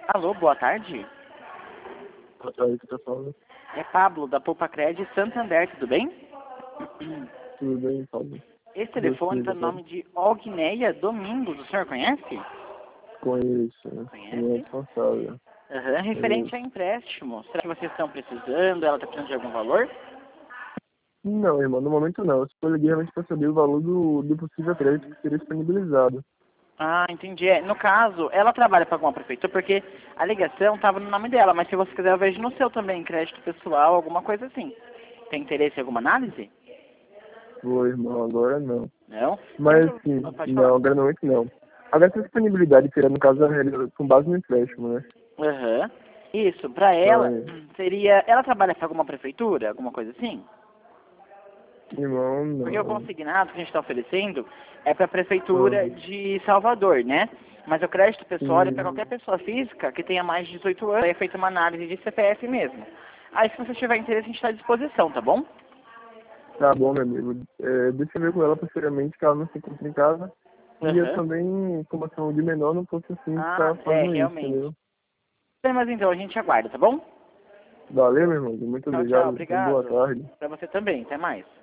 Alô, boa tarde. Boa tarde, que tá falando. É Pablo, da Poupa Cred Santander, tudo bem? Tudo bem, Paulo? Esse Deus telefone está queira, no Paulo. nome de Ogneia Domingos, o senhor conhece? Conheço, né? Minha Conhece? responsável. Aham, referente a empréstimo. Será que vocês estão precisando? Ela está precisando de algum valor? Não, irmão, no momento não. Eu só liguei realmente para saber o valor do possível crédito que seria disponibilizado. Ah, entendi. No caso, ela trabalha para alguma prefeitura, porque a ligação estava no nome dela, mas se você quiser eu vejo no seu também, crédito pessoal, alguma coisa assim. Tem interesse em alguma análise? Ô, irmão, agora não. Não? Mas, sim, Pode não, falar. agora no momento não. Agora essa disponibilidade seria, no caso, com base no empréstimo, né? Aham. Isso, para ela Mas, seria. Ela trabalha para alguma prefeitura, alguma coisa assim? irmão, Porque o não. consignado que a gente está oferecendo é para a prefeitura Ah, de Salvador, né? Mas o crédito pessoal é para sim. qualquer pessoa física que tenha mais de 18 anos. Aí é feita uma análise de CPF mesmo. Aí se você tiver interesse, a gente está à disposição, tá bom? Tá bom, meu amigo. Deixa eu ver com ela posteriormente, que ela não se encontra em casa. E eu Aham. também, como eu sou de menor, não posso assim Ah, estar fazendo isso, realmente. entendeu? Mas então, a gente aguarda, tá bom? Valeu, meu irmão. Muito Tchau, tchau. obrigado. Boa Obrigado. tarde. Para você também. Até mais.